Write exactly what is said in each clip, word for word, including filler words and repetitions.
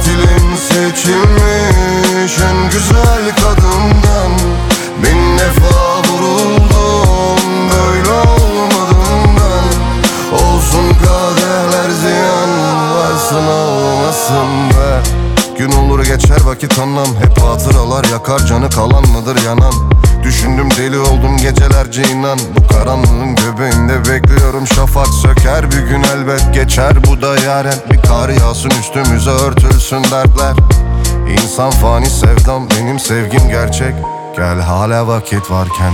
Katilim seçilmiş en güzel kadından. Bin defa vuruldum böyle olmadığından. Olsun kaderler ziyan, varsın olmasın be. Gün olur geçer vakit anlam, hep hatıralar yakar, canı kalan mıdır yanan? Düşündüm deli oldum gecelerce inan. Bu karanlığın göbeğinde bekliyorum şafak söker. Bir gün elbet geçer bu da yaren. Bir kar yağsın üstümüze örtülsün dertler. İnsan fani sevdam, benim sevgim gerçek. Gel hala vakit varken.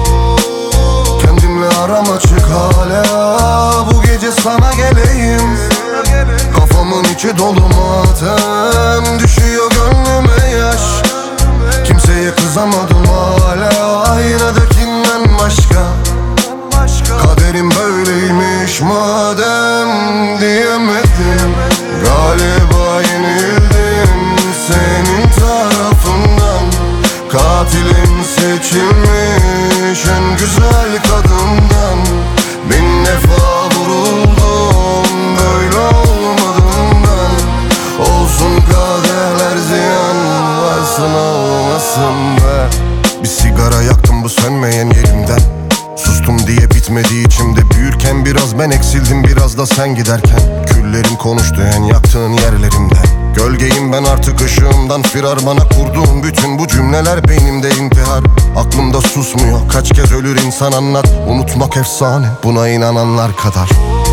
Kendimle aram açık hala, bu gece sana geleyim. Kafamın içi dolu matem, düşüyor gönlüme yaş. Kimseye kızamadım hala, aynadakinden başka. Kaderim böyleymiş madem diyemedim. Galiba yenildim senin tarafından. Katilim seçilmiş en güzel kadından. Bin defa vuruldum böyle olmadığından. Olsun kaderler ziyan, varsın olmasın be. Bir sigara yaktım bu sönmeyen yerimden. Sustum diye bitmedi içimde büyürken. Biraz ben eksildim, biraz da sen giderken. Küllerim konuştu en yaktığın yerlerimden. Gölgeyim ben artık ışığımdan firar. Bana kurduğum bütün bu cümleler beynimde intihar. Aklımda susmuyor, kaç kez ölür insan anlat. Unutmak efsane, buna inananlar kadar.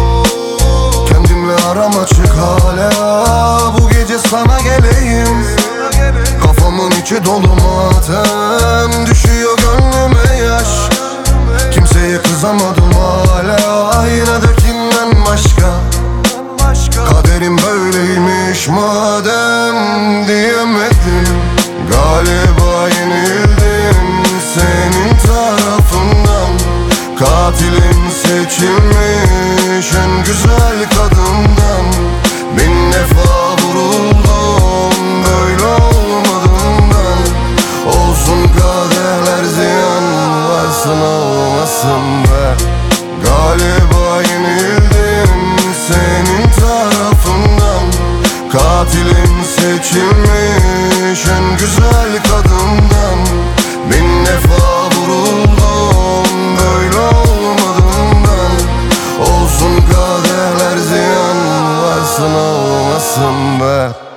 Kendimle aram açık hala, bu gece sana geleyim. Kafamın içi dolu matem, düşüyor gönlüme yaş. Kimseye kızamadım hala, aynadakinden başka. Kaderim böyleymiş madem diyemedim. Galiba yenildim senin tarafından. Katilim seçilmiş en güzel kadından. Bin defa vuruldum böyle olmadığından. Olsun kaderler ziyan, varsın olmasın be. Galiba yenildim senin tarafından. Katilim seçilmiş en güzel kadından. Bin defa vuruldum böyle olmadığından. Olsun kaderler ziyan, varsın olmasın be.